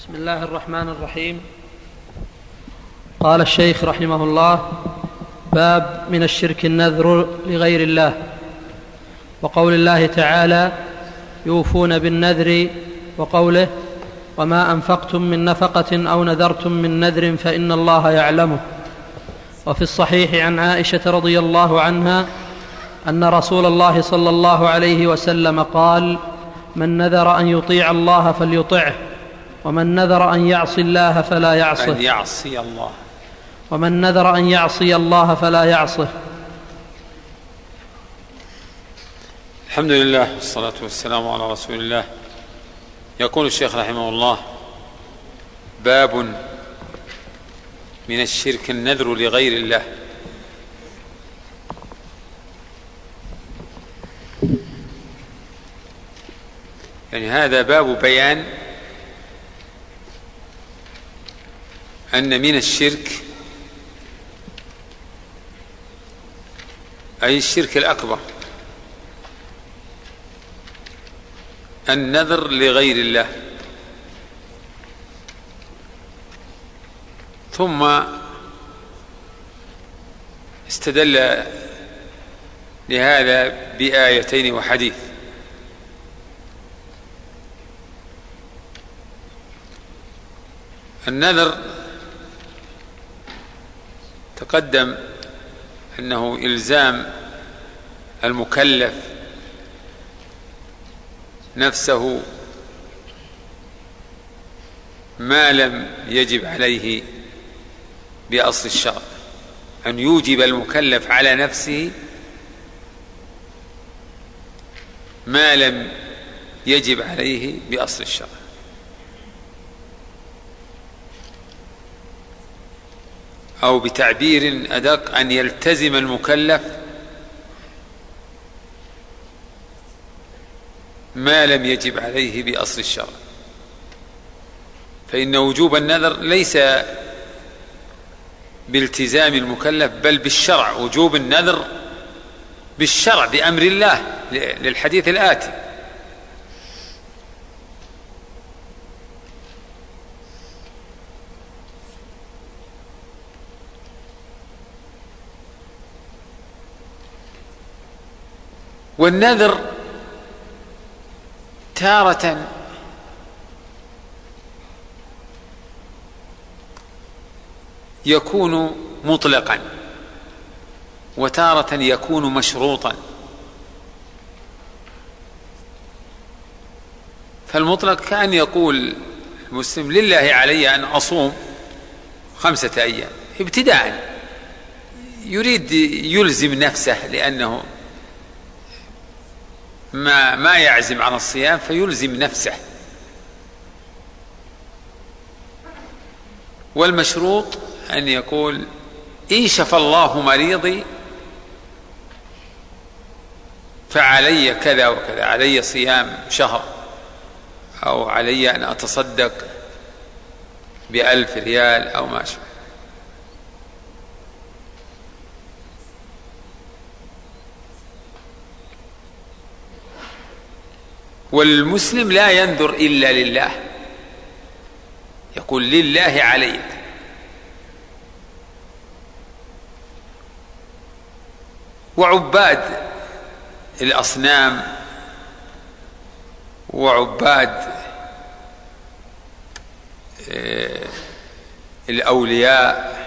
بسم الله الرحمن الرحيم. قال الشيخ رحمه الله: باب من الشرك النذر لغير الله. وقول الله تعالى: يوفون بالنذر، وقوله: وما أنفقتم من نفقة أو نذرتم من نذر فإن الله يعلمه. وفي الصحيح عن عائشة رضي الله عنها أن رسول الله صلى الله عليه وسلم قال: من نذر أن يطيع الله فليطعه، ومن نذر أن يعصي الله فلا يعصه، ومن نذر أن يعصي الله فلا يعصه. الحمد لله والصلاة والسلام على رسول الله. يقول الشيخ رحمه الله: باب من الشرك النذر لغير الله. يعني هذا باب بيان أن من الشرك، أي الشرك الأكبر، النذر لغير الله. ثم استدل لهذا بآيتين وحديث. النذر تقدم أنه إلزام المكلف نفسه ما لم يجب عليه بأصل الشرع، أن يوجب المكلف على نفسه ما لم يجب عليه بأصل الشرع. أو بتعبير أدق، أن يلتزم المكلف ما لم يجب عليه بأصل الشرع. فإن وجوب النذر ليس بالتزام المكلف بل بالشرع. وجوب النذر بالشرع بأمر الله، للحديث الآتي: والنذر تارة يكون مطلقا، وتارة يكون مشروطا. فالمطلق كأن يقول المسلم: لله علي أن أصوم 5 أيام ابتداء، يريد يلزم نفسه لأنه ما يعزم على الصيام فيلزم نفسه. والمشروط أن يقول: إن شفى الله مريضي فعلي كذا وكذا، علي صيام شهر، أو علي أن أتصدق ب1000 ريال أو ما شابه. والمسلم لا ينذر إلا لله، يقول: لله عليك. وعباد الأصنام وعباد الأولياء،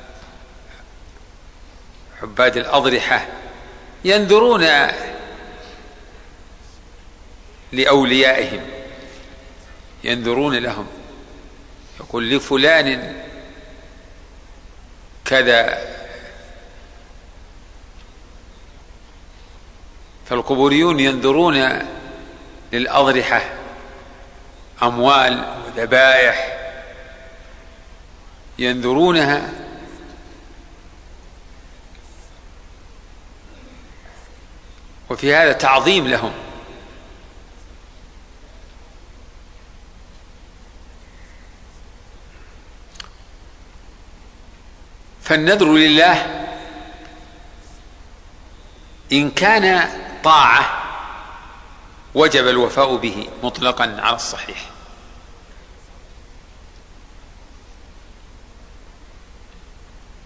عباد الأضرحة، ينذرون لأوليائهم، ينذرون لهم، يقول: لفلان كذا. فالقبوريون ينذرون للأضرحة أموال وذبائح، ينذرونها وفي هذا تعظيم لهم. فالنذر لله إن كان طاعة وجب الوفاء به مطلقا على الصحيح،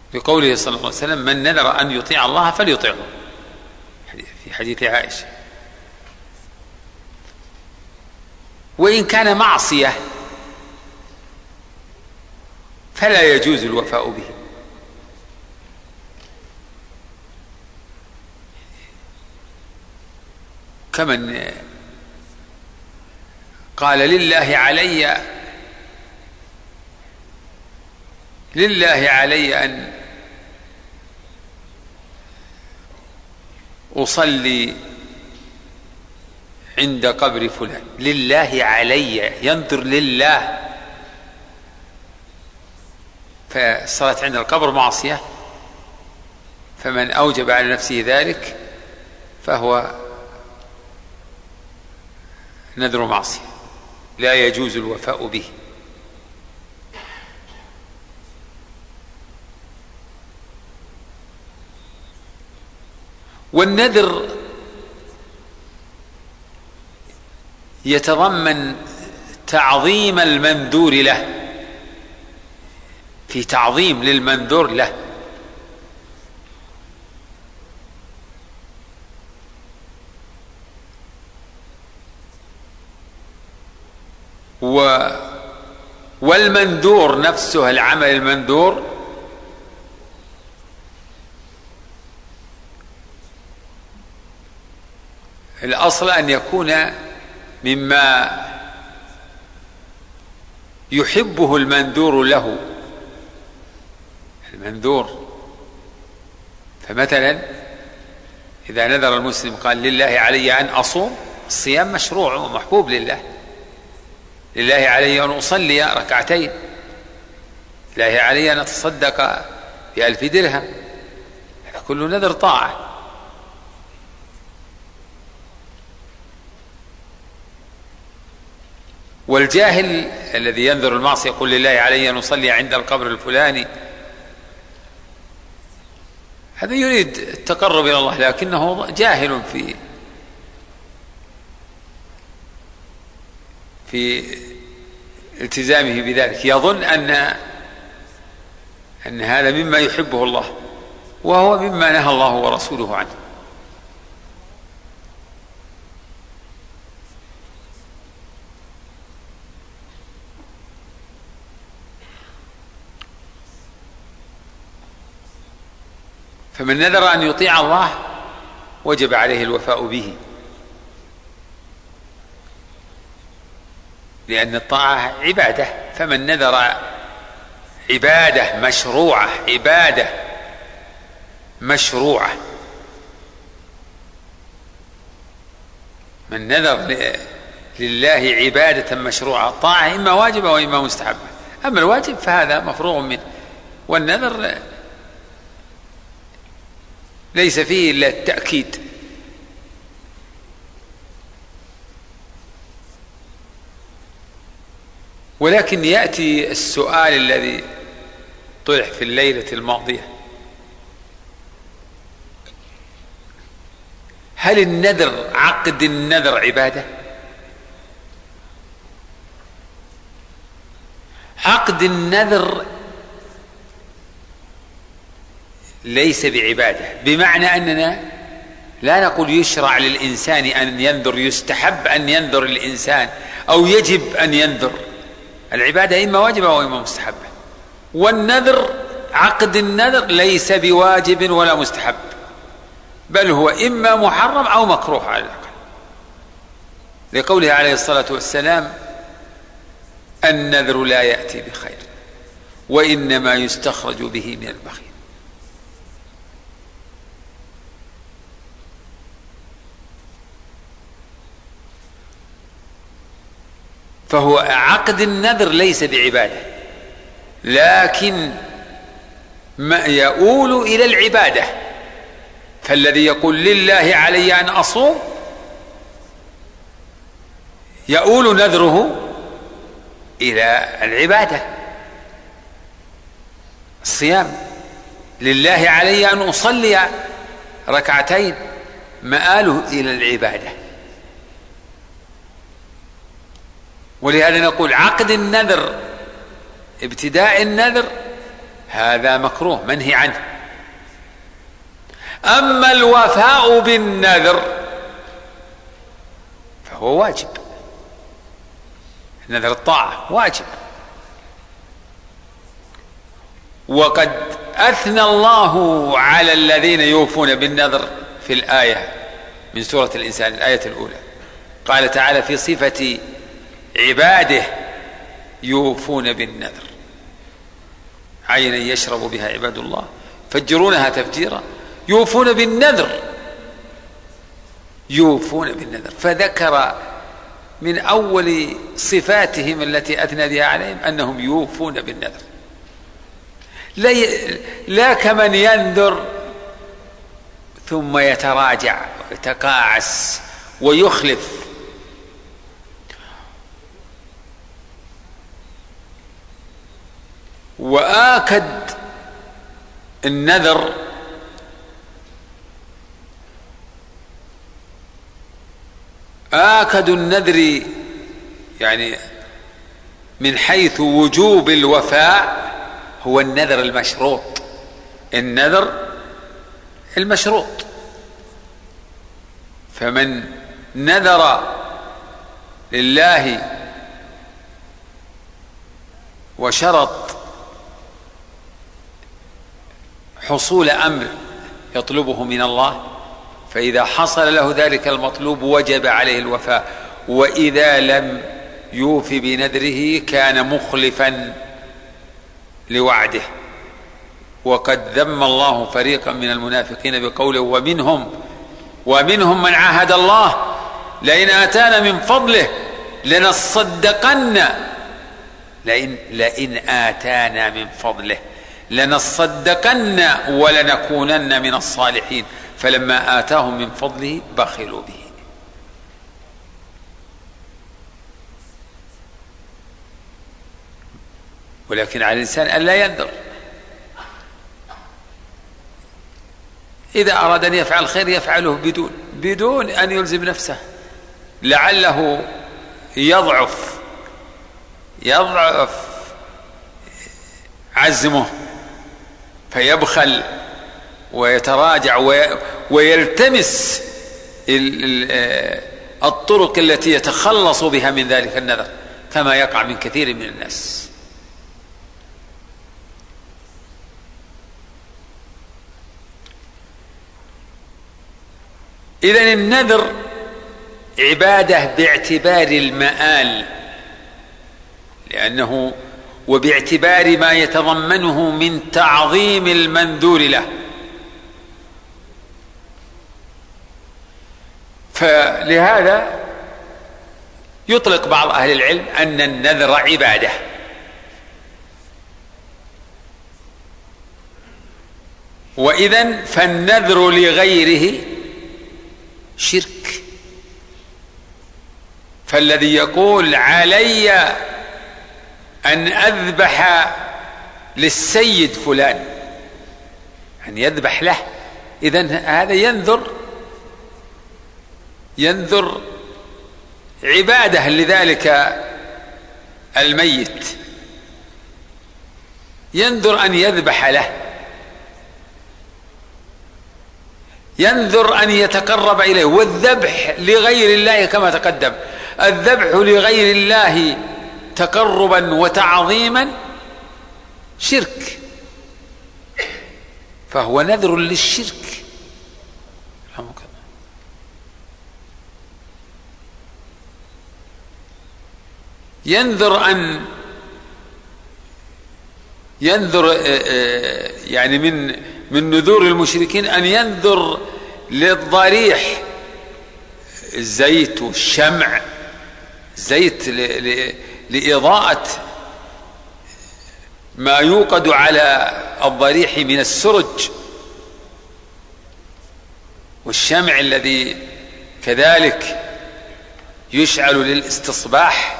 بقوله صلى الله عليه وسلم: من نذر أن يطيع الله فليطيعه، في حديث عائشة. وإن كان معصية فلا يجوز الوفاء به، كمن قال: لله علي أن أصلي عند قبر فلان. لله علي، ينظر لله، فالصلاة عند القبر معصية، فمن أوجب على نفسه ذلك فهو نذر معصية لا يجوز الوفاء به. والنذر يتضمن تعظيم المنذور له، في تعظيم للمنذور له، والمنذور نفسه، العمل المنذور الأصل أن يكون مما يحبه المنذور له، المنذور. فمثلا إذا نذر المسلم قال: لله علي أن أصوم، الصيام مشروع ومحبوب لله. لله علي أن أصلي ركعتين، لله علي أن أتصدق ب1000 درهم، هذا كله نذر طاعة. والجاهل الذي ينذر المعصية يقول: لله علي أن أصلي عند القبر الفلاني، هذا يريد التقرب إلى الله، لكنه جاهل في التزامه بذلك، يظن أن هذا مما يحبه الله، وهو مما نهى الله ورسوله عنه. فمن نذر أن يطيع الله وجب عليه الوفاء به، لأن الطاعة عبادة. فمن نذر عبادة مشروعة، عبادة مشروعة، من نذر لله عبادة مشروعة، طاعة إما واجبة وإما مستحبة. أما الواجب فهذا مفروغ منه، والنذر ليس فيه إلا التأكيد. ولكن يأتي السؤال الذي طرح في الليلة الماضية: هل النذر، عقد النذر، عبادة؟ عقد النذر ليس بعبادة، بمعنى أننا لا نقول يشرع للإنسان أن ينذر، يستحب أن ينذر الإنسان أو يجب أن ينذر. العبادة إما واجبة وإما مستحبة، والنذر، عقد النذر ليس بواجب ولا مستحب، بل هو إما محرم أو مكروه على الأقل، لقوله عليه الصلاة والسلام: النذر لا يأتي بخير وإنما يستخرج به من البخيل. فهو عقد النذر ليس بعبادة، لكن ما يؤول إلى العبادة. فالذي يقول: لله علي أن أصوم، يؤول نذره إلى العبادة، الصيام. لله علي أن أصلي ركعتين، مآله إلى العبادة. ولهذا نقول: عقد النذر، ابتداء النذر هذا مكروه منهي عنه. أما الوفاء بالنذر فهو واجب، نذر الطاعة واجب. وقد أثنى الله على الذين يوفون بالنذر في الآية من سورة الإنسان، الآية الأولى، قال تعالى في صفة عباده يوفون بالنذر، عينا يشرب بها عباد الله فجرونها تفجيرا، يوفون بالنذر، يوفون بالنذر. فذكر من أول صفاتهم التي أثنى بها عليهم أنهم يوفون بالنذر، لا كمن ينذر ثم يتراجع ويتقاعس ويخلف. وآكد النذر آكد النذر يعني من حيث وجوب الوفاء هو النذر المشروط، النذر المشروط. فمن نذر لله وشرط حصول أمر يطلبه من الله فإذا حصل له ذلك المطلوب وجب عليه الوفاء، وإذا لم يوف بنذره كان مخلفا لوعده. وقد ذم الله فريقا من المنافقين بقوله ومنهم من عاهد الله لئن آتانا من فضله لنصدقن، لئن آتانا من فضله لنصدقن ولنكونن من الصالحين فلما آتاهم من فضله بخلوا به. ولكن على الإنسان ألا ينذر، إذا أراد أن يفعل خير يفعله بدون أن يلزم نفسه، لعله يضعف عزمه فيبخل ويتراجع ويلتمس الطرق التي يتخلص بها من ذلك النذر، كما يقع من كثير من الناس. إذن النذر عبادة باعتبار المآل، لأنه وباعتبار ما يتضمنه من تعظيم المنذور له. فلهذا يطلق بعض أهل العلم أن النذر عبادة، وإذن فالنذر لغيره شرك. فالذي يقول علي أن أذبح للسيد فلان، أن يذبح له، إذن هذا ينذر عبادة لذلك الميت، ينذر أن يذبح له، ينذر أن يتقرب إليه. والذبح لغير الله كما تقدم، الذبح لغير الله تقربا وتعظيما شرك، فهو نذر للشرك. ينذر يعني من نذور المشركين أن ينذر للضريح الزيت والشمع، زيت لإضاءة ما يوقد على الضريح من السرج، والشمع الذي كذلك يشعل للاستصباح.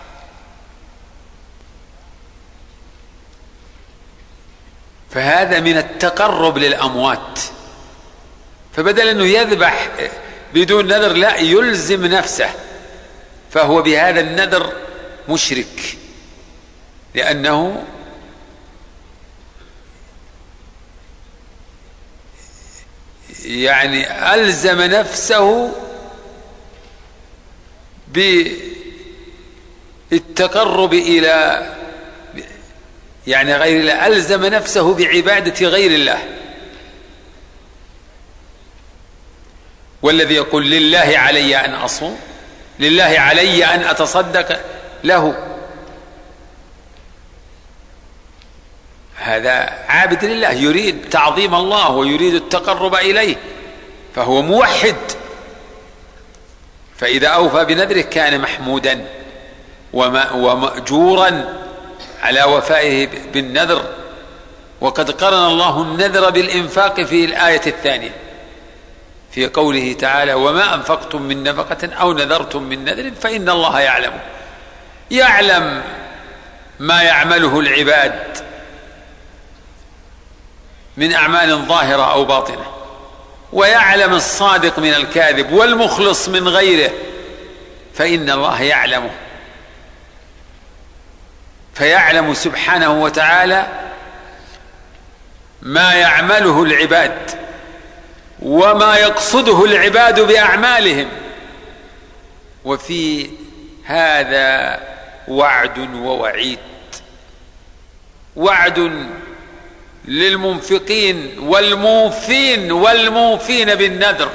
فهذا من التقرب للأموات، فبدل أنه يذبح بدون نذر لا يلزم نفسه، فهو بهذا النذر مشرك، لأنه يعني ألزم نفسه بالتقرب إلى يعني غير الله، ألزم نفسه بعبادة غير الله. والذي يقول لله علي أن أصوم، لله علي أن أتصدق له، هذا عابد لله يريد تعظيم الله ويريد التقرب إليه، فهو موحد. فإذا أوفى بنذره كان محمودا ومأجورا على وفائه بالنذر. وقد قرن الله النذر بالإنفاق في الآية الثانية في قوله تعالى: وما أنفقتم من نفقة أو نذرتم من نذر فإن الله يعلمه. يعلم ما يعمله العباد من أعمال ظاهرة أو باطنة، ويعلم الصادق من الكاذب والمخلص من غيره، فإن الله يعلمه. فيعلم سبحانه وتعالى ما يعمله العباد وما يقصده العباد بأعمالهم. وفي هذا وعد ووعيد: وعد للمنفقين والموفين بالنذر،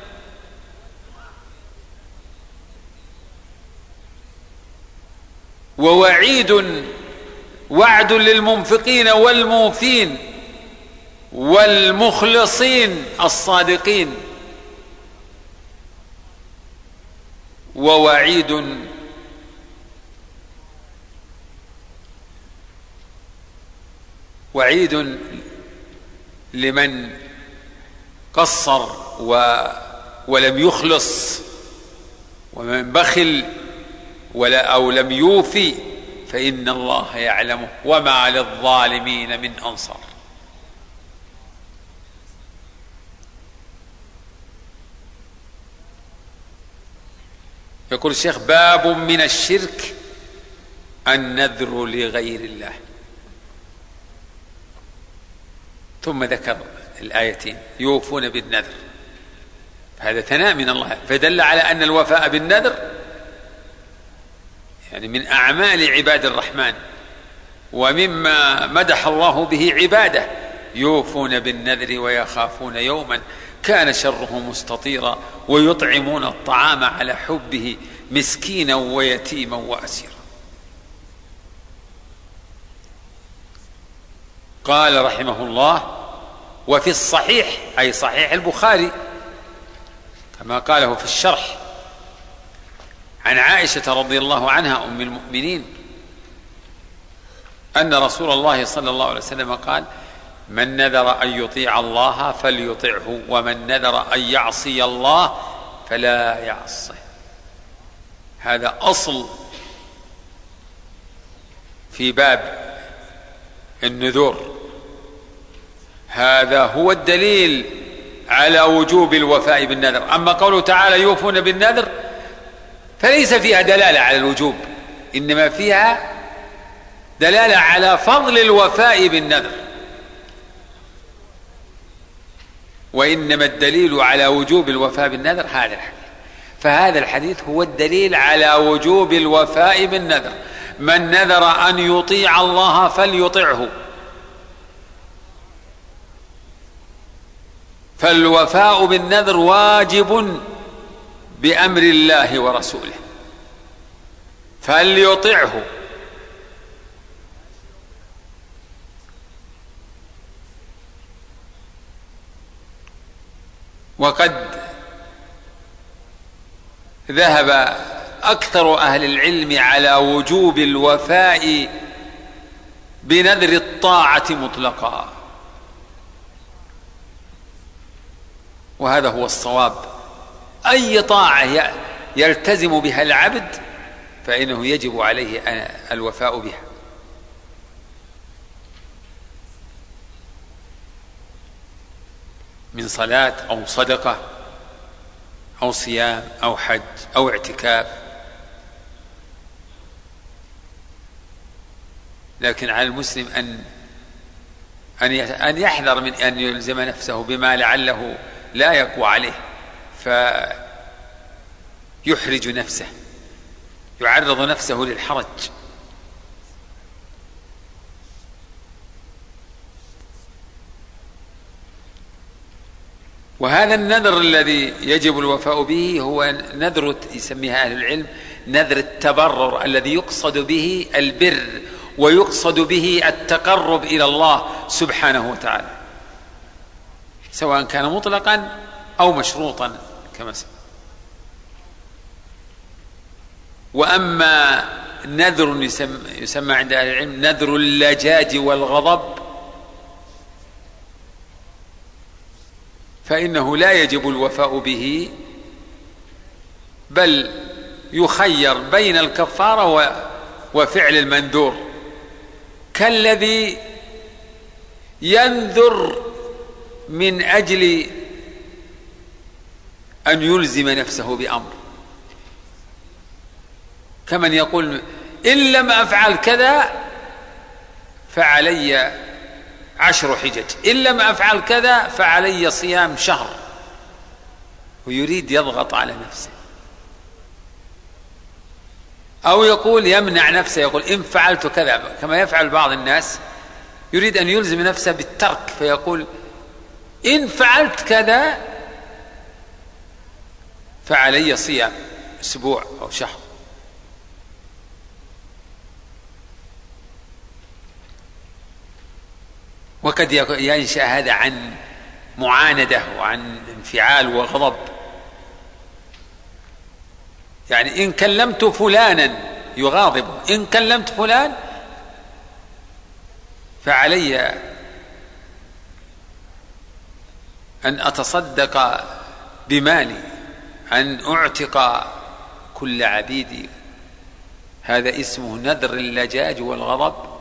وعد للمنفقين والموفين والمخلصين الصادقين، وعيد لمن قصر ولم يخلص، ومن بخل أو لم يوفي فإن الله يعلمه وما للظالمين من أنصار. يقول الشيخ: باب من الشرك النذر لغير الله. ثم ذكر الآيتين: يوفون بالنذر، هذا ثناء من الله، فدل على أن الوفاء بالنذر يعني من أعمال عباد الرحمن، ومما مدح الله به عباده: يوفون بالنذر ويخافون يوما كان شره مستطيرا ويطعمون الطعام على حبه مسكينا ويتيما وأسيرا. قال رحمه الله: وفي الصحيح أي صحيح البخاري كما قاله في الشرح عن عائشة رضي الله عنها أم المؤمنين أن رسول الله صلى الله عليه وسلم قال: من نذر أن يطيع الله فليطعه، ومن نذر أن يعصي الله فلا يعصه. هذا أصل في باب النذور، هذا هو الدليل على وجوب الوفاء بالنذر. أما قوله تعالى: يوفون بالنذر، فليس فيها دلالة على الوجوب، إنما فيها دلالة على فضل الوفاء بالنذر، وإنما الدليل على وجوب الوفاء بالنذر هذا الحديث. فهذا الحديث هو الدليل على وجوب الوفاء بالنذر: من نذر أن يطيع الله فليطعه. فالوفاء بالنذر واجب بأمر الله ورسوله، فليطعه. وقد ذهب أكثر أهل العلم على وجوب الوفاء بنذر الطاعة مطلقا، وهذا هو الصواب. أي طاعة يلتزم بها العبد فإنه يجب عليه الوفاء بها. من صلاة أو صدقة أو صيام أو حج أو اعتكاف. لكن على المسلم أن يحذر من أن يلزم نفسه بما لعله لا يقوى عليه، فيحرج نفسه، يعرض نفسه للحرج. وهذا النذر الذي يجب الوفاء به هو نذر يسميها أهل العلم نذر التبرر، الذي يقصد به البر ويقصد به التقرب إلى الله سبحانه وتعالى، سواء كان مطلقا أو مشروطا كما سبق. وأما نذر يسمى عند أهل العلم نذر اللجاج والغضب، فإنه لا يجب الوفاء به، بل يخير بين الكفارة وفعل المنذور، كالذي ينذر من أجل أن يلزم نفسه بأمر، كمن يقول إن لم أفعل كذا فعلي 10 حجج، إن لم أفعل كذا فعلي صيام شهر، ويريد يضغط على نفسه. أو يقول يمنع نفسه، يقول إن فعلت كذا، كما يفعل بعض الناس يريد أن يلزم نفسه بالترك، فيقول إن فعلت كذا فعلي صيام أسبوع أو شهر. وقد ينشأ هذا عن معاندة وعن انفعال وغضب، يعني إن كلمت فلانا يغاضب، إن كلمت فلان فعلي أن أتصدق بمالي، أن أعتق كل عبيدي. هذا اسمه نذر اللجاج والغضب.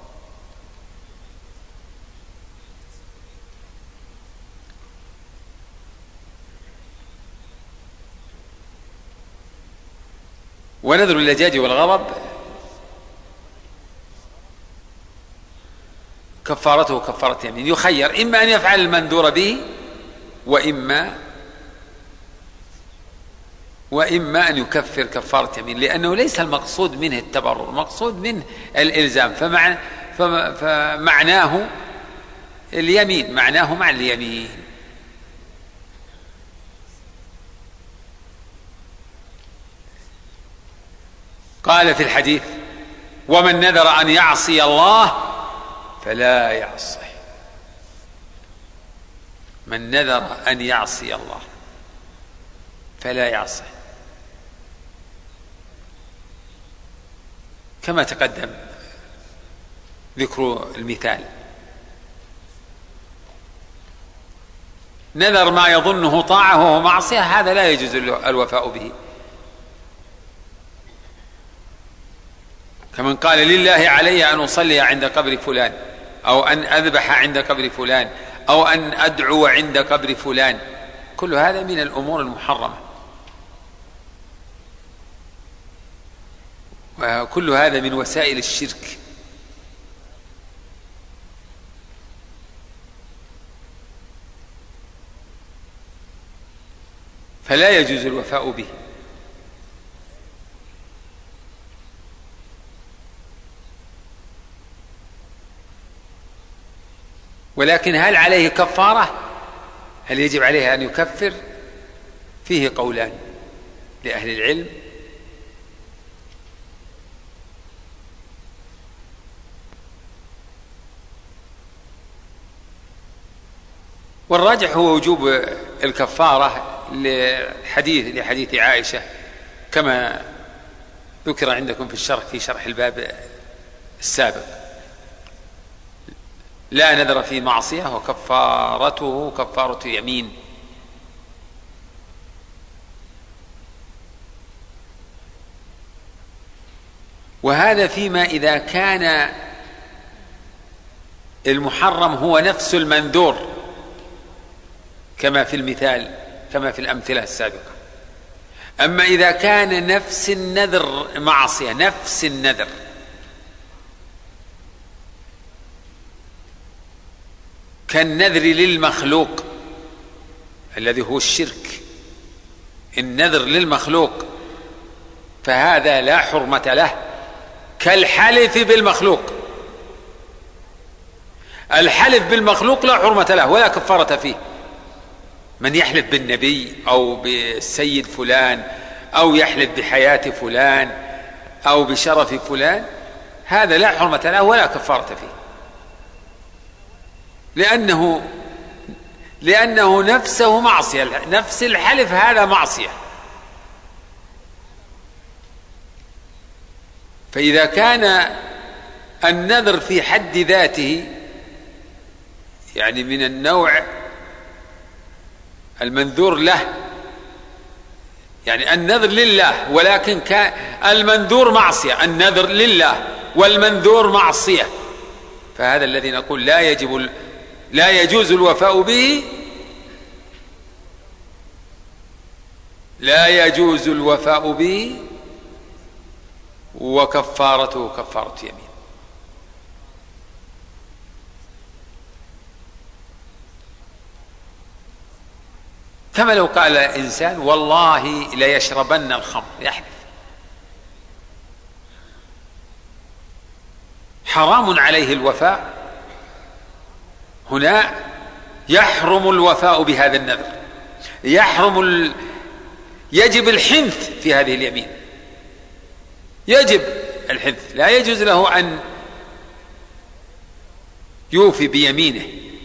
ونذر اللجاج والغضب كفارته كفارة يمين، يخير إما أن يفعل المنذور به وإما أن يكفر كفارة يمين، لأنه ليس المقصود منه التبرر، المقصود منه الإلزام، فمعناه اليمين، معناه مع اليمين. قال في الحديث: ومن نذر أن يعصي الله فلا يعصه. من نذر أن يعصي الله فلا يعصه، كما تقدم ذكر المثال. نذر ما يظنه طاعة وهو معصية، هذا لا يجوز الوفاء به. كمن قال: لله علي أن أصلي عند قبر فلان، أو أن أذبح عند قبر فلان، أو أن أدعو عند قبر فلان، كل هذا من الأمور المحرمة، وكل هذا من وسائل الشرك. فلا يجوز الوفاء به. ولكن هل عليه كفارة؟ هل يجب عليه أن يكفر؟ فيه قولان لأهل العلم. والراجح هو وجوب الكفارة لحديث عائشة، كما ذكر عندكم في الشرح في شرح الباب السابق: لا نذر في معصية وكفارته كفارة يمين. وهذا فيما إذا كان المحرم هو نفس المنذور، كما في المثال، كما في الأمثلة السابقة. أما إذا كان نفس النذر معصية، نفس النذر، كالنذر للمخلوق الذي هو الشرك، النذر للمخلوق، فهذا لا حرمة له كالحلف بالمخلوق. الحلف بالمخلوق لا حرمة له ولا كفارة فيه. من يحلف بالنبي أو بالسيد فلان أو يحلف بحياة فلان أو بشرف فلان، هذا لا حرمة له ولا كفارة فيه، لأنه نفسه معصية، نفس الحلف هذا معصية. فإذا كان النذر في حد ذاته يعني من النوع المنذور له، يعني النذر لله ولكن كان المنذور معصية، النذر لله والمنذور معصية، فهذا الذي نقول لا يجوز الوفاء به، لا يجوز الوفاء به، وكفارته كفارة يمين. كما لو قال إنسان والله ليشربن الخمر، يحلف، حرام عليه الوفاء، هنا يحرم الوفاء بهذا النذر، يجب الحنث في هذه اليمين، يجب الحنث، لا يجوز له أن يوفي بيمينه،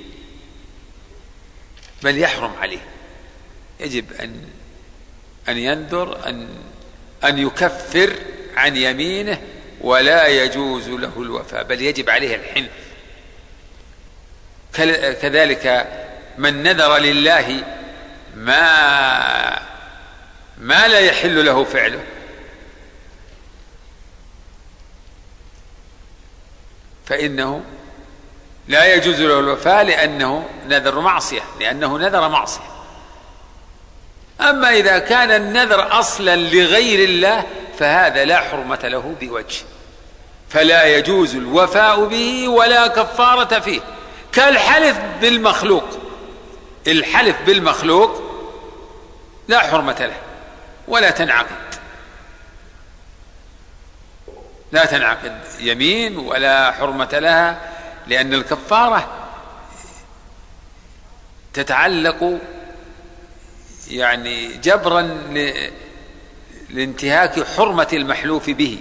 بل يحرم عليه، يجب أن ينذر أن يكفر عن يمينه، ولا يجوز له الوفاء، بل يجب عليه الحنث. كذلك من نذر لله ما لا يحل له فعله، فإنه لا يجوز له الوفاء لأنه نذر معصية. أما إذا كان النذر أصلا لغير الله فهذا لا حرمة له بوجه، فلا يجوز الوفاء به ولا كفارة فيه، كالحلف بالمخلوق. الحلف بالمخلوق لا حرمة له ولا تنعقد يمين ولا حرمة لها، لأن الكفارة تتعلق يعني جبرا لانتهاك حرمة المحلوف به.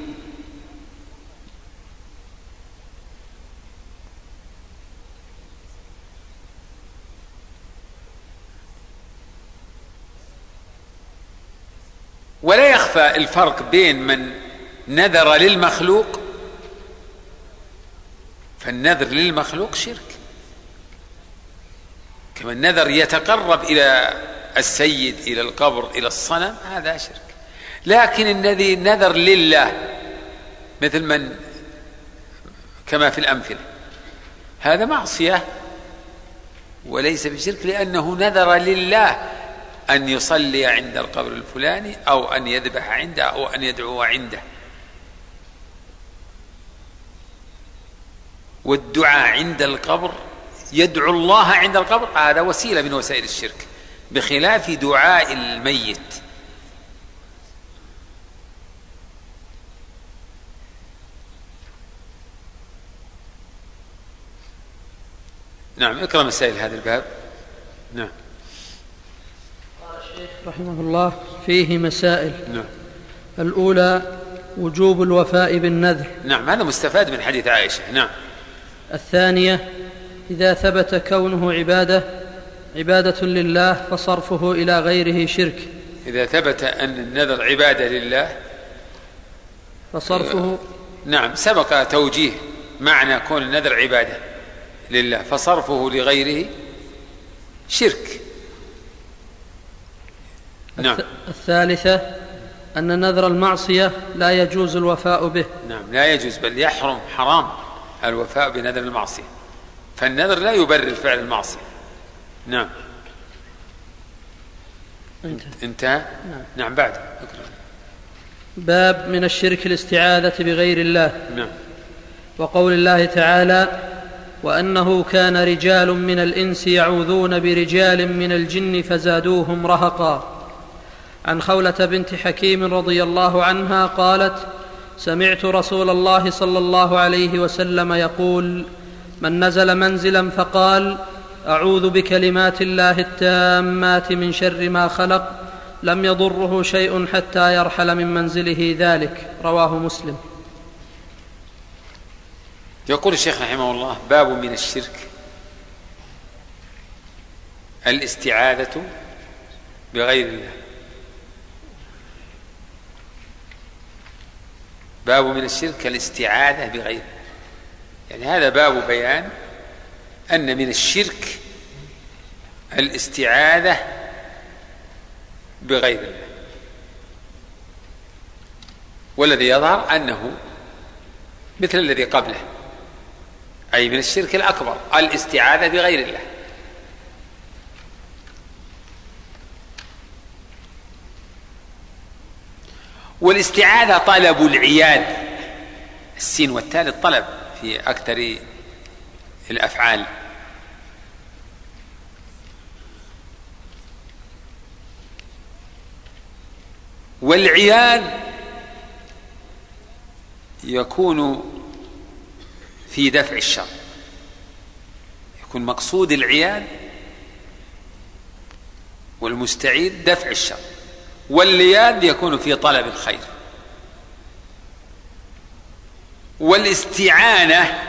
ولا يخفى الفرق بين من نذر للمخلوق، فالنذر للمخلوق شرك، كما النذر يتقرب إلى السيد، إلى القبر، إلى الصنم، هذا شرك. لكن الذي نذر لله مثل من كما في الأمثلة هذا معصية وليس بشرك، لأنه نذر لله أن يصلي عند القبر الفلاني أو أن يذبح عنده أو أن يدعو عنده، والدعاء عند القبر يدعو الله عند القبر، هذا وسيلة من وسائل الشرك، بخلاف دعاء الميت. نعم، اقرأ مسائل هذا الباب. نعم. قال الشيخ رحمه الله: فيه مسائل. نعم. الأولى وجوب الوفاء بالنذر. نعم، هذا مستفاد من حديث عائشة. نعم. الثانية إذا ثبت كونه عبادة لله فصرفه إلى غيره شرك. إذا ثبت أن النذر عبادة لله فصرفه نعم، سبق توجيه معنى كون النذر عبادة لله، فصرفه لغيره شرك. نعم. الثالثة أن نذر المعصية لا يجوز الوفاء به. نعم، لا يجوز، بل يحرم، حرام الوفاء بنذر المعصية، فالنذر لا يبرر فعل المعصية. نعم. انتهى. نعم. بعد اقرأ. باب من الشرك الاستعاذة بغير الله. نعم. وقول الله تعالى: وأنه كان رجال من الإنس يعوذون برجال من الجن فزادوهم رهقا. عن خولة بنت حكيم رضي الله عنها قالت: سمعت رسول الله صلى الله عليه وسلم يقول: من نزل منزلا فقال: أعوذ بكلمات الله التامات من شر ما خلق، لم يضره شيء حتى يرحل من منزله ذلك. رواه مسلم. يقول الشيخ رحمه الله: باب من الشرك الاستعاذة بغير الله. باب من الشرك الاستعاذة بغير الله، يعني هذا باب بيان أن من الشرك الاستعاذة بغير الله، والذي يظهر أنه مثل الذي قبله، أي من الشرك الأكبر الاستعاذة بغير الله. والاستعاذة طلب العياذ، السين والتاء للطلب في أكثر الأفعال. والعياذ يكون في دفع الشر، يكون مقصود العياذ والمستعيذ دفع الشر، واللياذ يكون في طلب الخير. والاستعانة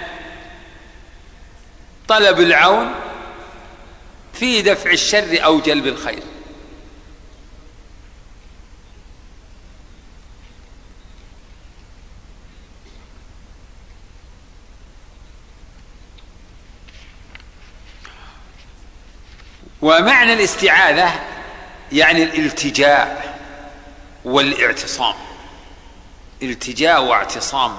طلب العون في دفع الشر أو جلب الخير. ومعنى الاستعاذة يعني الالتجاء والاعتصام، التجاء واعتصام.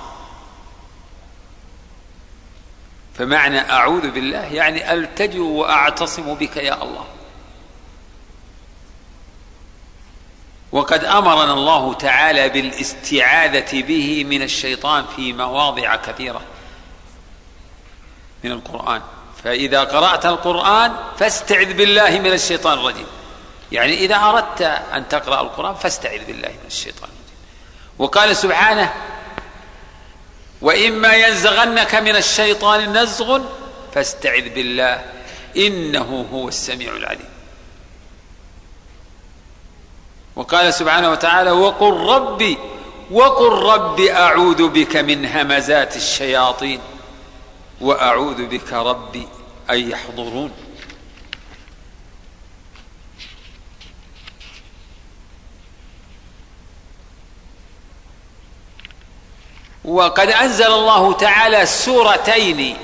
فمعنى أعوذ بالله يعني ألتجئ وأعتصم بك يا الله. وقد أمرنا الله تعالى بالاستعاذة به من الشيطان في مواضع كثيرة من القرآن. فإذا قرأت القرآن فاستعذ بالله من الشيطان الرجيم، يعني إذا أردت أن تقرأ القرآن فاستعذ بالله من الشيطان الرجيم. وقال سبحانه: وإما ينزغنك من الشيطان نزغ فاستعذ بالله إنه هو السميع العليم. وقال سبحانه وتعالى: وقل ربي أعوذ بك من همزات الشياطين وأعوذ بك ربي أن يحضرون. وقد أنزل الله تعالى سورتين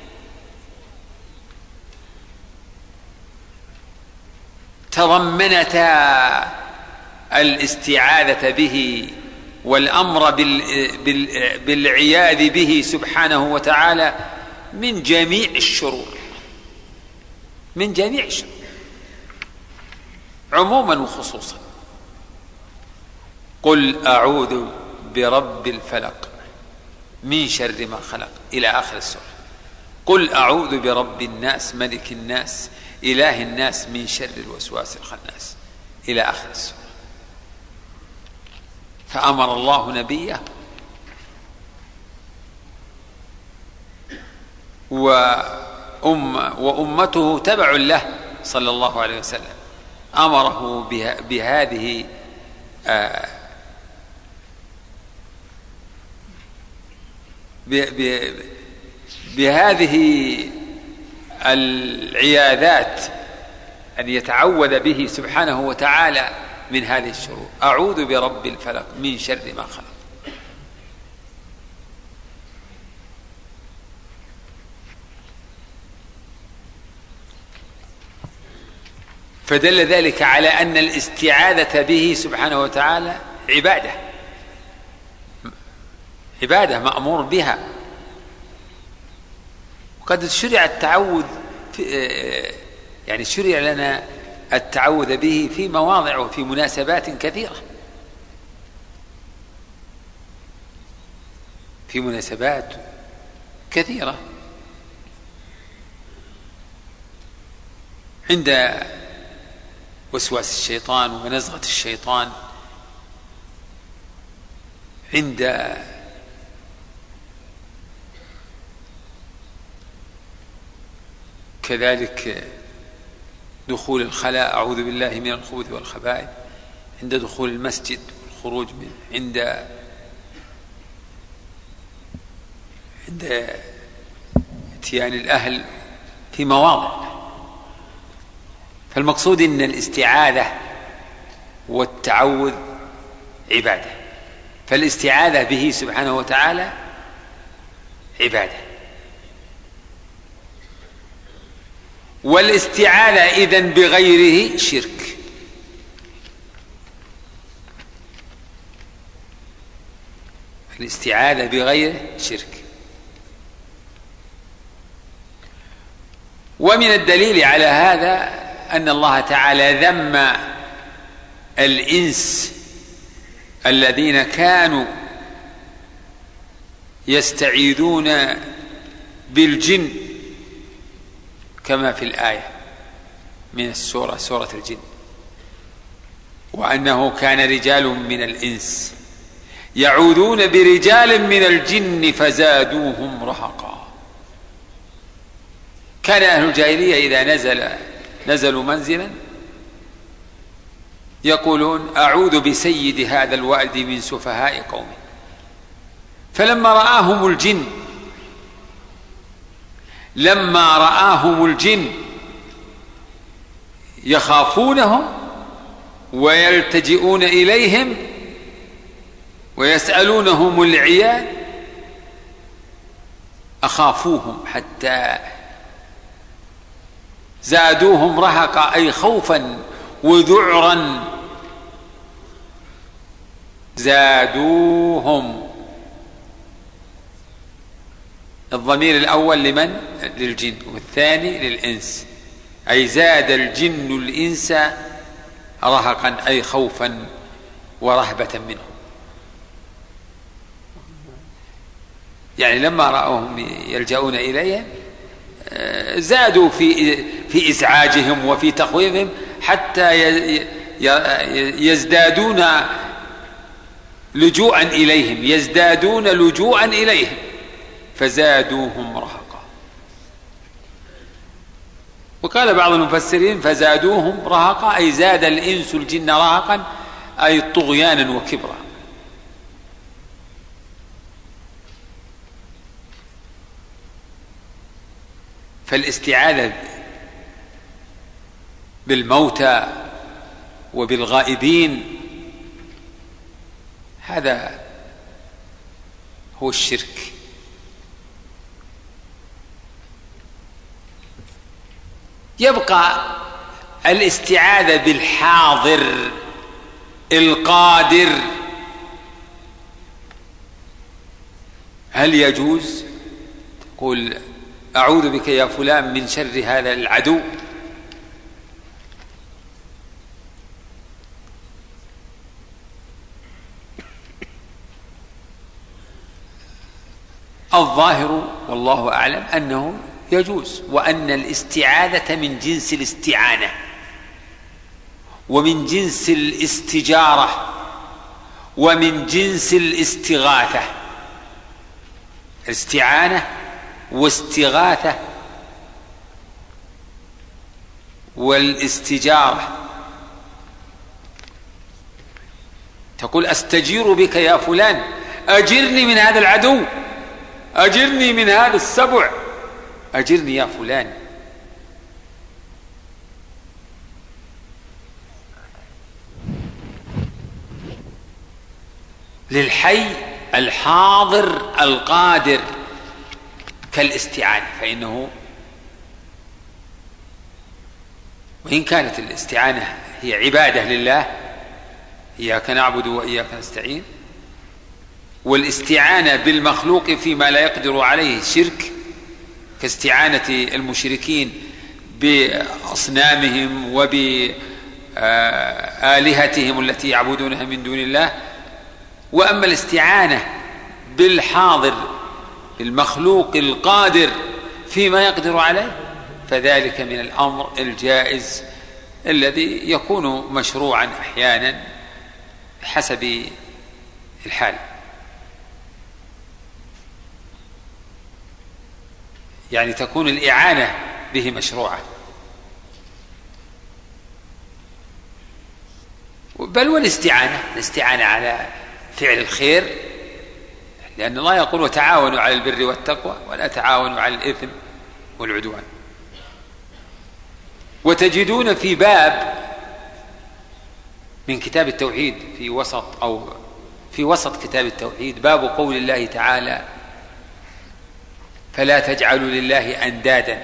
تضمنتا الاستعاذة به والأمر بالعياذ به سبحانه وتعالى من جميع الشرور، من جميع الشرور عموما وخصوصا. قل أعوذ برب الفلق من شر ما خلق إلى آخر السورة. قل أعوذ برب الناس ملك الناس إله الناس من شر الوسواس الخناس إلى آخر السورة. فأمر الله نبيه وأمته تبع له صلى الله عليه وسلم، أمره بهذه العياذات أن يتعوذ به سبحانه وتعالى من هذه الشرور. أعوذ برب الفلق من شر ما خلق. فدل ذلك على أن الاستعاذة به سبحانه وتعالى عبادة مأمور بها. وقد شرع التعوذ يعني شرع لنا التعوذ به في مواضع وفي مناسبات كثيرة، في مناسبات كثيرة. عند وسواس الشيطان ونزغة الشيطان، عند كذلك دخول الخلاء، أعوذ بالله من الخبث والخبائث، عند دخول المسجد والخروج منه، عند اتيان الأهل في مواضع. فالمقصود أن الاستعاذة والتعوذ عبادة، فالاستعاذة به سبحانه وتعالى عبادة، والاستعاذة إذن بغيره شرك. الاستعاذة بغيره شرك. ومن الدليل على هذا أن الله تعالى ذم الإنس الذين كانوا يستعيذون بالجن، كما في الآية من السورة، سورة الجن، وأنه كان رجال من الإنس يعوذون برجال من الجن فزادوهم رهقا. كان أهل الجاهلية إذا نزلوا منزلا يقولون أعوذ بسيد هذا الواد من سفهاء قومه. فلما رآهم الجن يخافونهم ويلتجئون إليهم ويسألونهم العياذ أخافوهم حتى زادوهم رهقا، أي خوفا وذعرا زادوهم. الضمير الأول لمن؟ للجن، والثاني للإنس، أي زاد الجن الإنس رهقا، أي خوفا ورهبة منه. يعني لما رأوهم يلجؤون إليه زادوا في إزعاجهم وفي تخويفهم حتى يزدادون لجوءا إليهم، فزادوهم رهقا. وقال بعض المفسرين فزادوهم رهقا، أي زاد الإنس الجن رهقا، أي طغيانا وكبرا. فالاستعاذة بالموتى وبالغائبين هذا هو الشرك. يبقى الاستعاذة بالحاضر القادر، هل يجوز؟ تقول أعوذ بك يا فلان من شر هذا العدو، الظاهر والله أعلم أنه يجوز، وأن الاستعاذة من جنس الاستعانة ومن جنس الاستجارة ومن جنس الاستغاثة. استعانة واستغاثة والاستجارة. تقول أستجير بك يا فلان، أجرني من هذا العدو، أجرني من هذا السبع، أجرني يا فلان. للحي الحاضر القادر كالاستعانة، فإنه وإن كانت الاستعانة هي عبادة لله، إياك نعبد وإياك نستعين، والاستعانة بالمخلوق فيما لا يقدر عليه شرك، كاستعانة المشركين بأصنامهم وبآلهتهم التي يعبدونها من دون الله. وأما الاستعانة بالحاضر بالمخلوق القادر فيما يقدر عليه فذلك من الأمر الجائز الذي يكون مشروعا أحيانا حسب الحال. يعني تكون الإعانة به مشروعة، بل والاستعانة على فعل الخير، لأن الله يقول وتعاونوا على البر والتقوى ولا تعاونوا على الإثم والعدوان. وتجدون في باب من كتاب التوحيد في وسط كتاب التوحيد باب قول الله تعالى فلا تجعلوا لله أندادا.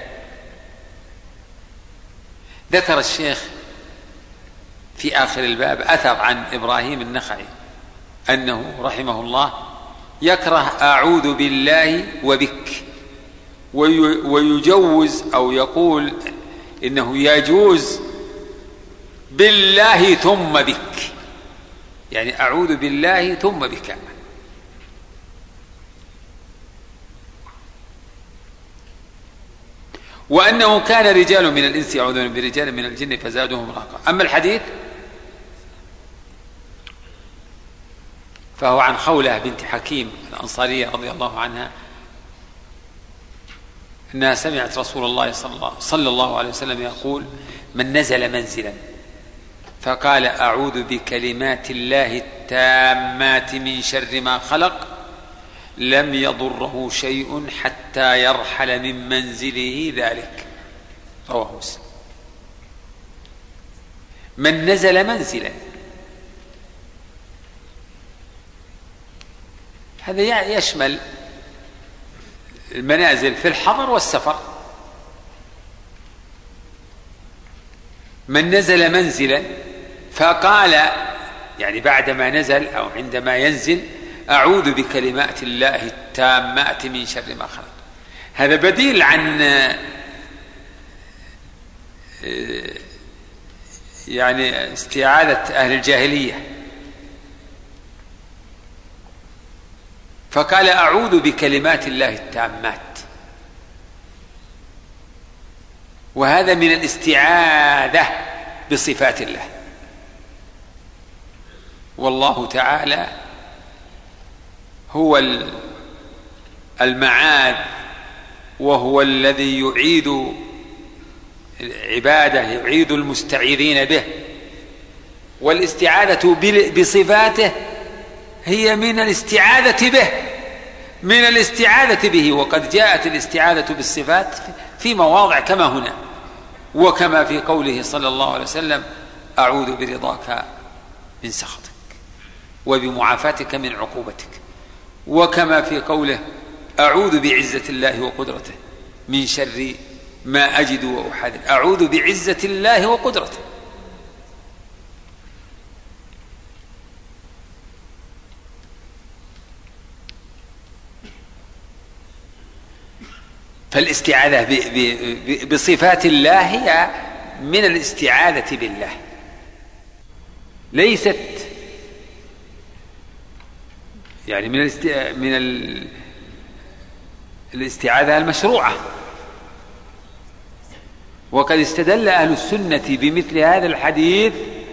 ذكر الشيخ في آخر الباب أثر عن إبراهيم النخعي أنه رحمه الله يكره أعوذ بالله وبك، ويجوز أو يقول إنه يجوز بالله ثم بك، يعني أعوذ بالله ثم بك. وأنه كان رجال من الإنس يعوذون برجال من الجن فزادوهم رهقا. أما الحديث فهو عن خولة بنت حكيم الأنصارية رضي الله عنها أنها سمعت رسول الله صلى الله عليه وسلم يقول من نزل منزلا فقال أعوذ بكلمات الله التامات من شر ما خلق لم يضره شيء حتى يرحل من منزله ذلك. رواه مسلم. من نزل منزلا، هذا يشمل المنازل في الحضر والسفر. من نزل منزلا فقال، يعني بعدما نزل أو عندما ينزل، أعوذ بكلمات الله التامات من شر ما خلق. هذا بديل عن يعني استعاذة أهل الجاهلية. فقال أعوذ بكلمات الله التامات، وهذا من الاستعاذة بصفات الله. والله تعالى هو المعاذ، وهو الذي يعيد العبادة، يعيد المستعيذين به. والاستعاذة بصفاته هي من الاستعاذة به، وقد جاءت الاستعاذة بالصفات في مواضع كما هنا، وكما في قوله صلى الله عليه وسلم أعوذ برضاك من سخطك وبمعافاتك من عقوبتك، وكما في قوله أعوذ بعزة الله وقدرته من شر ما أجد وأحاذر. أعوذ بعزة الله وقدرته. فالاستعاذة بصفات الله هي من الاستعاذة بالله، ليست يعني من الاستعاذة المشروعة. وقد استدل أهل السنة بمثل هذا الحديث،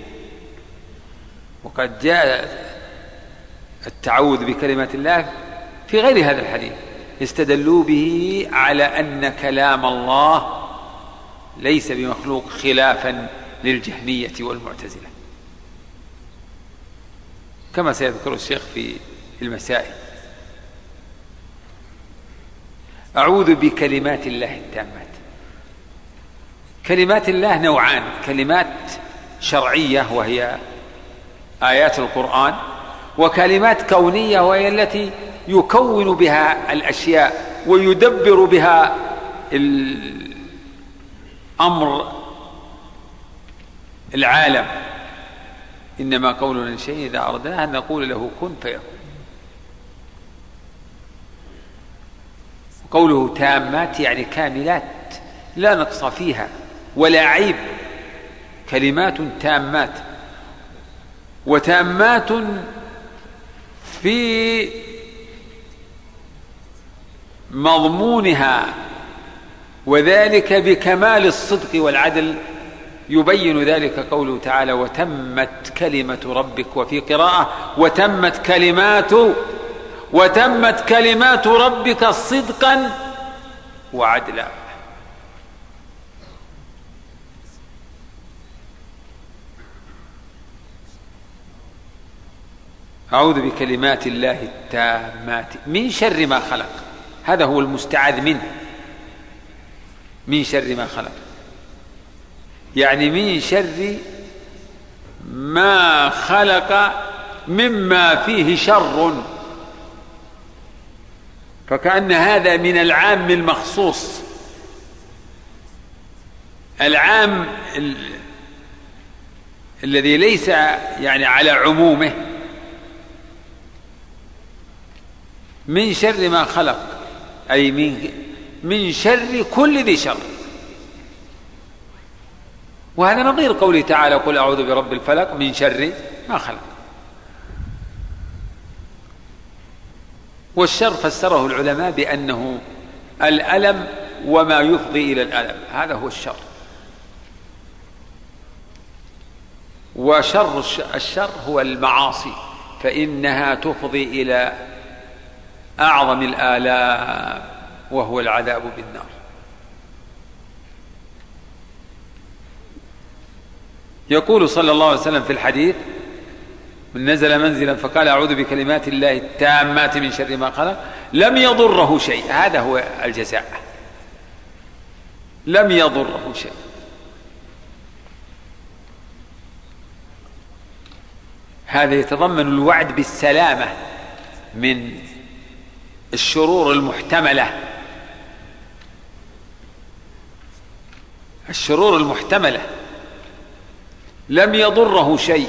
وقد جاء التعوذ بكلمات الله في غير هذا الحديث، استدلوا به على أن كلام الله ليس بمخلوق خلافا للجهمية والمعتزلة، كما سيذكر الشيخ في المسائل. أعوذ بكلمات الله التامات. كلمات الله نوعان: كلمات شرعية وهي آيات القرآن، وكلمات كونية وهي التي يكون بها الأشياء ويدبر بها الأمر العالم. إنما قولنا لشيء إذا أردناه أن نقول له كن فيكون. قوله تامات يعني كاملات لا نقص فيها ولا عيب، كلمات تامات. وتامات في مضمونها وذلك بكمال الصدق والعدل. يبين ذلك قوله تعالى: وتمت كلمة ربك، وفي قراءة: وتمت كلمات ربك صدقا وعدلا. أعوذ بكلمات الله التامات من شر ما خلق. هذا هو المستعاذ منه، من شر ما خلق، يعني من شر ما خلق مما فيه شر، فكأن هذا من العام المخصوص. العام الذي ليس يعني على عمومه، من شر ما خلق، أي من شر كل ذي شر. وهذا نظير قوله تعالى: قل أعوذ برب الفلق من شر ما خلق. والشر فسره العلماء بأنه الألم وما يفضي إلى الألم، هذا هو الشر. وشر الشر هو المعاصي، فإنها تفضي إلى أعظم الآلام وهو العذاب بالنار. يقول صلى الله عليه وسلم في الحديث: من نزل منزلا فقال أعوذ بكلمات الله التامات من شر ما خلق لم يضره شيء. هذا هو الجزاء، لم يضره شيء. هذا يتضمن الوعد بالسلامة من الشرور المحتملة، الشرور المحتملة لم يضره شيء.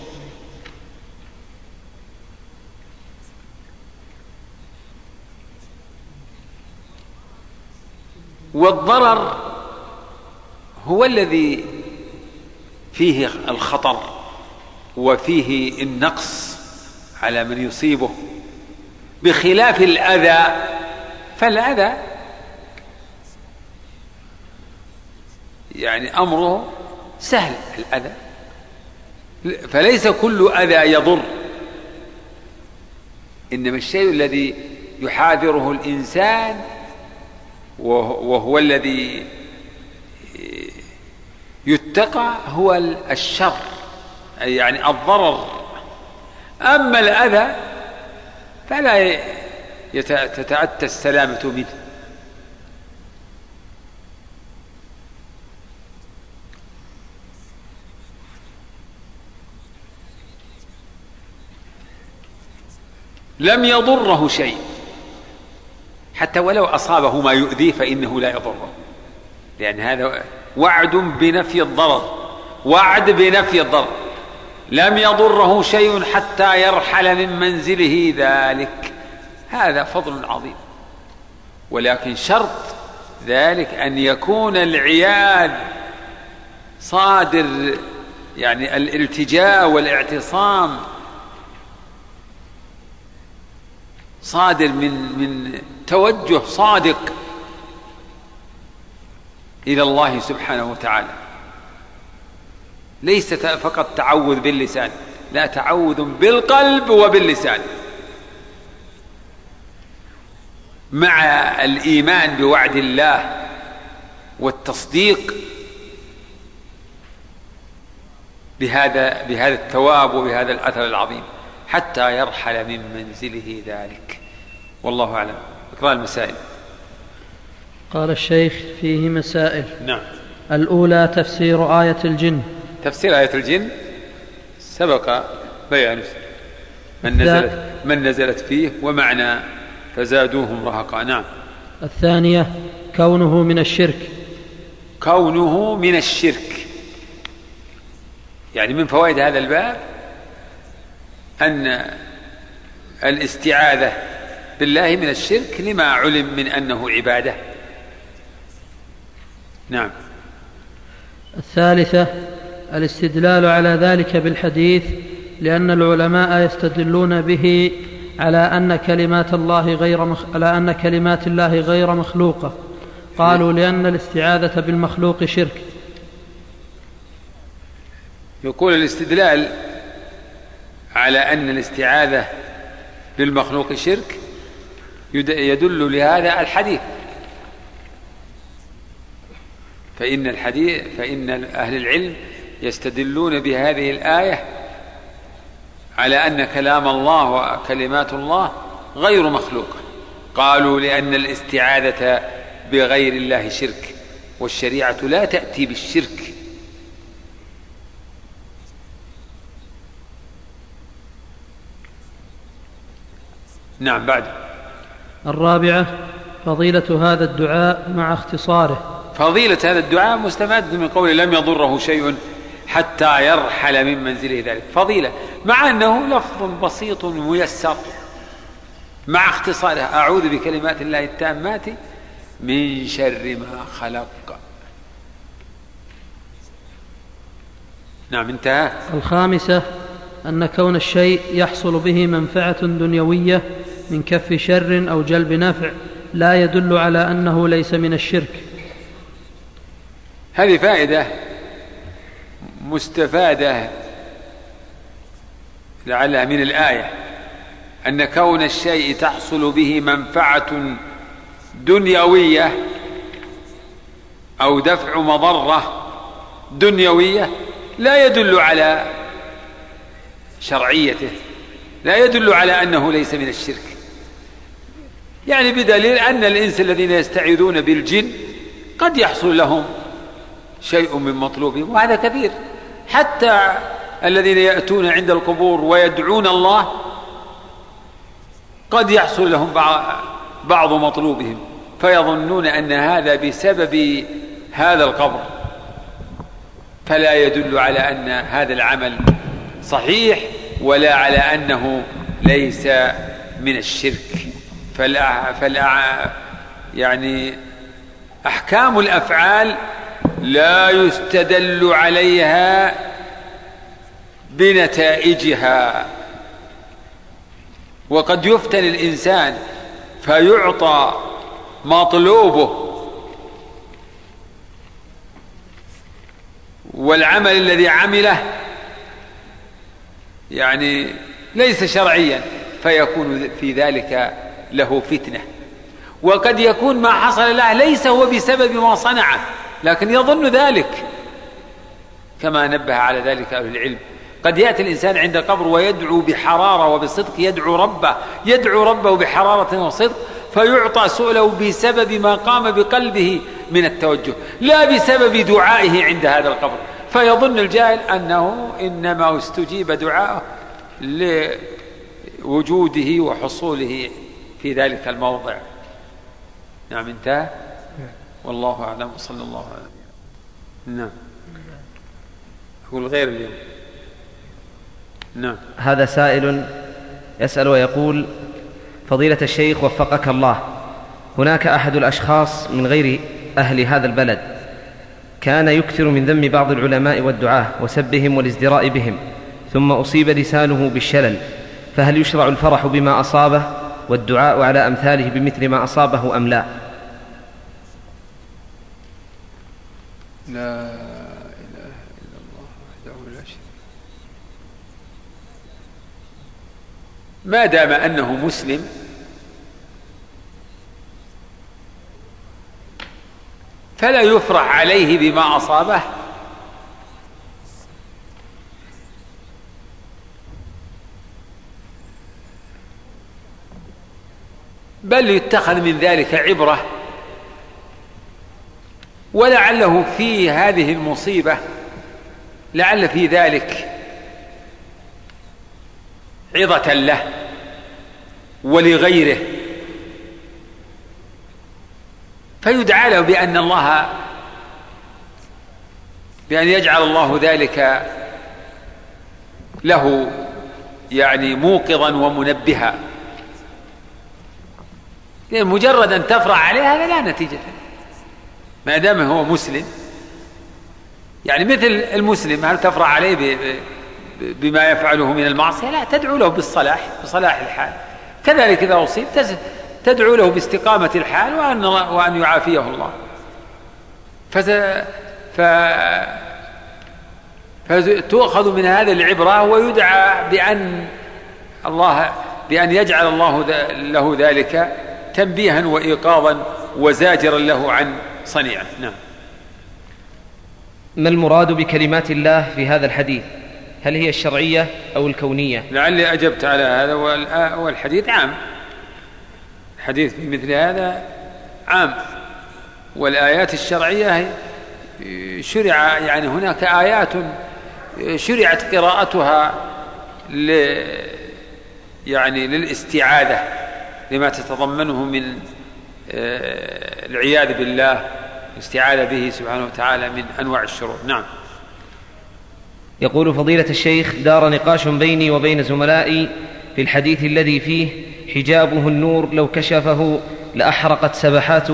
والضرر هو الذي فيه الخطر وفيه النقص على من يصيبه، بخلاف الأذى. فالأذى يعني أمره سهل، الأذى فليس كل أذى يضر، إنما الشيء الذي يحاذره الإنسان وهو الذي يتقى هو الشر، يعني الضرر. أما الأذى فلا تتأتى السلامة منه. لم يضره شيء، حتى ولو أصابه ما يؤذيه فإنه لا يضره، لأن هذا وعد بنفي الضرر، وعد بنفي الضرر. لم يضره شيء حتى يرحل من منزله ذلك. هذا فضل عظيم، ولكن شرط ذلك أن يكون العياذ صادر، يعني الالتجاء والاعتصام صادر من توجه صادق إلى الله سبحانه وتعالى، ليس فقط تعوذ باللسان، لا، تعوذ بالقلب وباللسان، مع الإيمان بوعد الله والتصديق بهذا الثواب وبهذا الأثر العظيم، حتى يرحل من منزله ذلك. والله أعلم. اقرأ المسائل. قال الشيخ: فيه مسائل. نعم. الأولى تفسير آية الجن. تفسير آية الجن سبق بيان من نزلت فيه ومعنى فزادوهم رهقا. نعم. الثانية كونه من الشرك. كونه من الشرك، يعني من فوائد هذا الباب أن الاستعاذة بالله من الشرك لما علم من أنه عبادة. نعم. الثالثة الاستدلال على ذلك بالحديث، لأن العلماء يستدلون به على أن كلمات الله غير مخلوقة. قالوا لأن الاستعاذة بالمخلوق شرك. يقول الاستدلال على أن الاستعاذة بالمخلوق شرك يدل لهذا الحديث، فإن أهل العلم يستدلون بهذه الآية على أن كلام الله وكلمات الله غير مخلوقة. قالوا لأن الاستعاذة بغير الله شرك، والشريعة لا تأتي بالشرك. نعم. بعد الرابعة فضيلة هذا الدعاء مع اختصاره. فضيلة هذا الدعاء مستمد من قول لم يضره شيء حتى يرحل من منزله ذلك، فضيلة مع أنه لفظ بسيط ميسر مع اختصاره: أعوذ بكلمات الله التامات من شر ما خلق. نعم. انتهى. الخامسة أن كون الشيء يحصل به منفعة دنيوية من كف شر أو جلب نفع لا يدل على أنه ليس من الشرك. هذه فائدة مستفادة لعلها من الآية، أن كون الشيء تحصل به منفعة دنيوية أو دفع مضرة دنيوية لا يدل على شرعيته، لا يدل على أنه ليس من الشرك. يعني بدليل أن الإنس الذين يستعيذون بالجن قد يحصل لهم شيء من مطلوبهم، وهذا كثير. حتى الذين يأتون عند القبور ويدعون الله قد يحصل لهم بعض مطلوبهم، فيظنون أن هذا بسبب هذا القبر، فلا يدل على أن هذا العمل صحيح ولا على أنه ليس من الشرك. يعني أحكام الأفعال لا يستدل عليها بنتائجها، وقد يفتن الإنسان فيعطى مطلوبه والعمل الذي عمله يعني ليس شرعيا، فيكون في ذلك له فتنة. وقد يكون ما حصل له ليس هو بسبب ما صنعه، لكن يظن ذلك، كما نبه على ذلك أهل العلم. قد يأتي الإنسان عند قبر ويدعو بحرارة وبصدق، يدعو ربه بحرارة وصدق، فيعطى سؤله بسبب ما قام بقلبه من التوجه، لا بسبب دعائه عند هذا القبر، فيظن الجاهل أنه إنما استجيب دعاءه لوجوده وحصوله في ذلك الموضع. نعم. انتهى. والله أعلم، صلى الله عليه وسلم. نعم. أقول غير اليوم. نعم. هذا سائل يسأل ويقول: فضيلة الشيخ وفقك الله، هناك أحد الأشخاص من غير أهل هذا البلد كان يكثر من ذم بعض العلماء والدعاة وسبهم والازدراء بهم، ثم أصيب لسانه بالشلل، فهل يشرع الفرح بما أصابه والدعاء على أمثاله بمثل ما أصابه أم لا؟ لا إله إلا الله وحده لا شريك له، ما دام أنه مسلم فلا يفرح عليه بما أصابه، بل يتخذ من ذلك عبرة، ولعله في هذه المصيبة لعل في ذلك عظة له ولغيره، فيدعى له بأن يجعل الله ذلك له يعني موقظا ومنبها. لأن مجرد أن تفرح عليه هذا لا نتيجة، ما دام هو مسلم. يعني مثل المسلم، هل تفرح عليه بما يفعله من المعصية؟ لا، تدعو له بصلاح الحال. كذلك إذا أصيب تدعو له باستقامة الحال وأن يعافيه الله. فتؤخذ من هذا العبرة، ويدعى بأن يجعل الله له ذلك تنبيها وإيقاظا وزاجرا له عن صنيعه. نعم. ما المراد بكلمات الله في هذا الحديث؟ هل هي الشرعية أو الكونية؟ لعلي أجبت على هذا، والحديث عام. الحديث في مثل هذا عام، والآيات الشرعية شرع، يعني هناك آيات شرعت قراءتها يعني للاستعاذة لما تتضمنه من العياذ بالله، الاستعاذة به سبحانه وتعالى من أنواع الشرور. نعم. يقول فضيلة الشيخ: دار نقاش بيني وبين زملائي في الحديث الذي فيه حجابه النور لو كشفه لأحرقت سبحات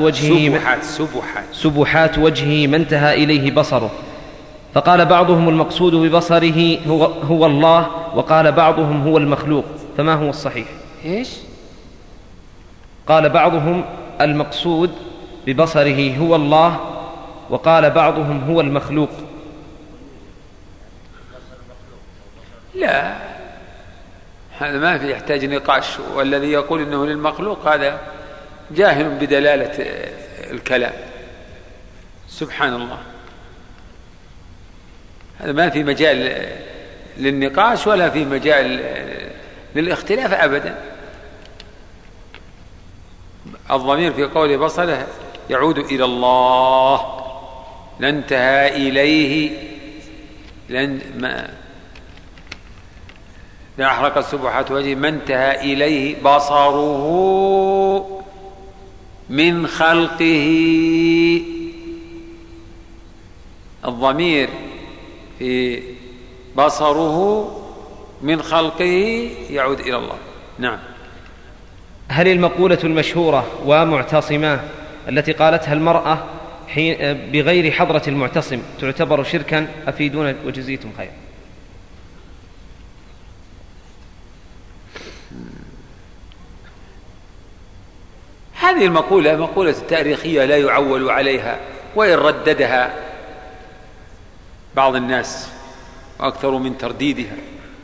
وجهه ما انتهى إليه بصره. فقال بعضهم المقصود ببصره هو الله، وقال بعضهم هو المخلوق، فما هو الصحيح؟ إيش؟ قال بعضهم المقصود ببصره هو الله، وقال بعضهم هو المخلوق. لا، هذا ما في يحتاج نقاش، والذي يقول إنه للمخلوق هذا جاهل بدلالة الكلام. سبحان الله، هذا ما في مجال للنقاش ولا في مجال للاختلاف أبدا. الضمير في قول بصره يعود إلى الله، لانتهى إليه لأحرقت سبحات وجهه ما انتهى إليه بصره من خلقه. الضمير في بصره من خلقه يعود إلى الله. نعم. هل المقولة المشهورة ومعتصماه التي قالتها المرأة بغير حضرة المعتصم تعتبر شركا؟ أفيدونا وجزيتم خير. هذه المقولة مقولة تاريخية لا يعول عليها، وإن رددها بعض الناس وأكثر من ترديدها.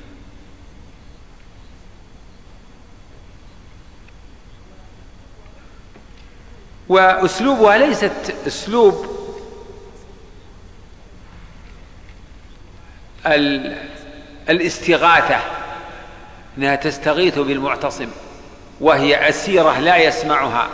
وأسلوبها ليست أسلوب الاستغاثة، أنها تستغيث بالمعتصم وهي أسيرة لا يسمعها.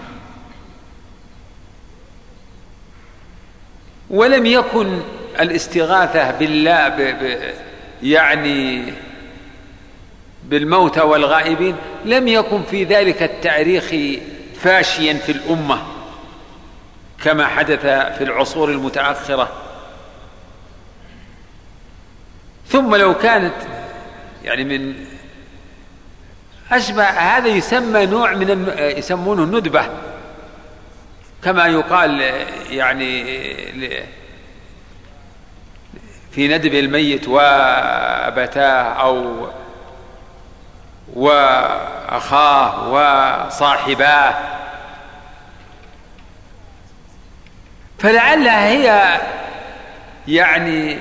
ولم يكن الاستغاثة بالله يعني بالموتى والغائبين لم يكن في ذلك التاريخ فاشيا في الأمة كما حدث في العصور المتأخرة. ثم لو كانت يعني من أشبه هذا يسمى نوع من يسمونه الندبة، كما يقال يعني في ندب الميت وأبتاه أو وأخاه وصاحباه. فلعلها هي يعني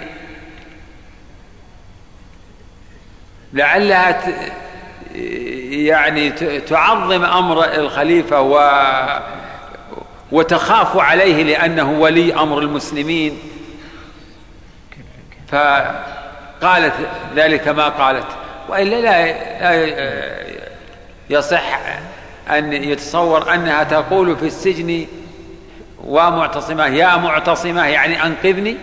لعلها يعني تعظم أمر الخليفة وتخاف عليه لأنه ولي أمر المسلمين، فقالت ذلك ما قالت. وإلا لا يصح أن يتصور أنها تقول في السجن ومعتصمة يا معتصمة يعني أنقذني.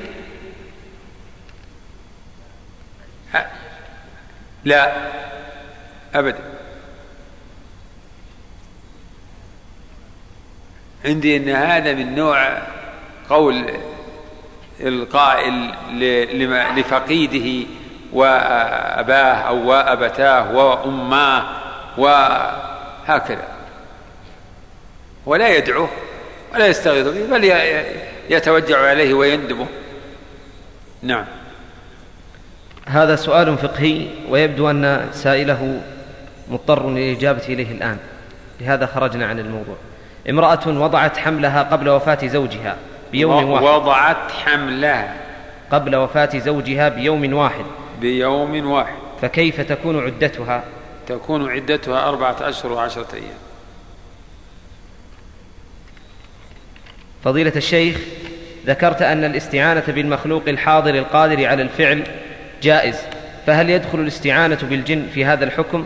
لا أبدا. عندي أن هذا من نوع قول القائل لفقيده وأباه أو وأبتاه وأماه وهكذا، ولا يدعوه ولا يستغيث به بل يتوجع عليه ويندبه. نعم. هذا سؤال فقهي ويبدو أن سائله مضطر للإجابة إليه الآن، لهذا خرجنا عن الموضوع. امرأة وضعت حملها قبل وفاة زوجها بيوم واحد وضعت حملها قبل وفاة زوجها بيوم واحد فكيف تكون عدتها؟ تكون عدتها 4 أشهر و10 أيام. فضيلة الشيخ، ذكرت أن الاستعانة بالمخلوق الحاضر القادر على الفعل جائز، فهل يدخل الاستعانة بالجن في هذا الحكم؟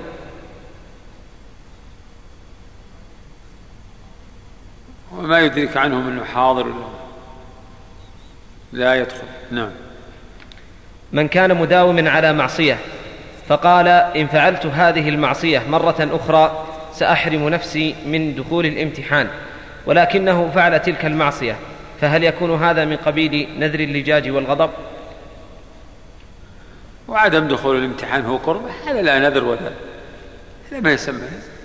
وما يدرك عنهم أنه حاضر لا يدخل. نعم. من كان مداوما على معصية فقال إن فعلت هذه المعصية مرة أخرى سأحرم نفسي من دخول الامتحان، ولكنه فعل تلك المعصية، فهل يكون هذا من قبيل نذر اللجاج والغضب؟ وعدم دخول الامتحان هو قربة، هذا لا نذر ولا هذا ما يسمى،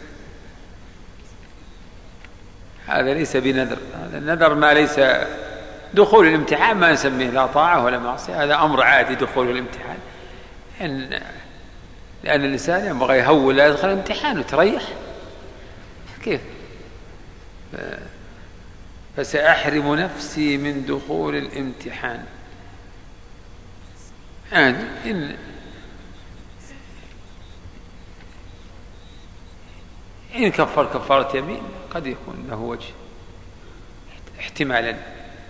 هذا ليس بنذر. هذا النذر ما ليس دخول الامتحان ما نسميه لا طاعة ولا معصية، هذا أمر عادي دخول الامتحان، لأن الإنسان ينبغي يهول لا يدخل الامتحان وتريح. كيف؟ فسأحرم نفسي من دخول الامتحان، يعني إن كفر كفارة يمين قد يكون له وجه احتمالا.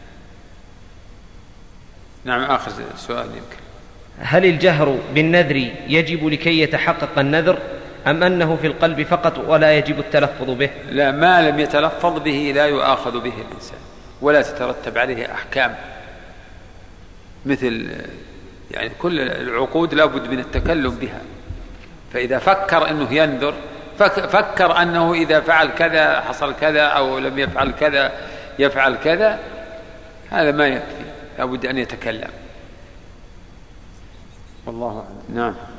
نعم. آخر سؤال يمكن: هل الجهر بالنذر يجب لكي يتحقق النذر، أم أنه في القلب فقط ولا يجب التلفظ به؟ لا، ما لم يتلفظ به لا يؤاخذ به الإنسان ولا تترتب عليه أحكام، مثل يعني كل العقود لا بد من التكلم بها. فإذا فكر أنه ينذر، فكر أنه إذا فعل كذا حصل كذا، أو لم يفعل كذا يفعل كذا، هذا ما يكفي، لا بد أن يتكلم. والله أعلم. نعم.